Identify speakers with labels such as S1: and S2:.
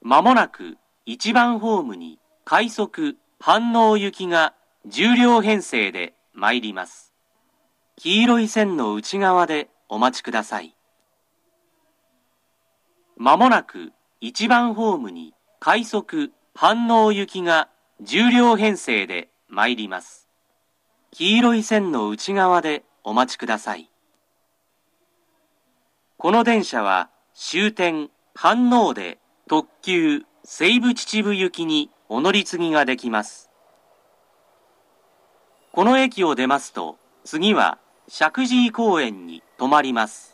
S1: まもなく1番ホームに快速飯能行きが10両編成で参ります。黄色い線の内側でお待ちください。まもなく1番ホームに快速飯能行きが10両編成で参ります。黄色い線の内側でお待ちください。この電車は終点飯能で特急西武秩父行きにお乗り継ぎができます。この駅を出ますと、次は石神井公園に停まります。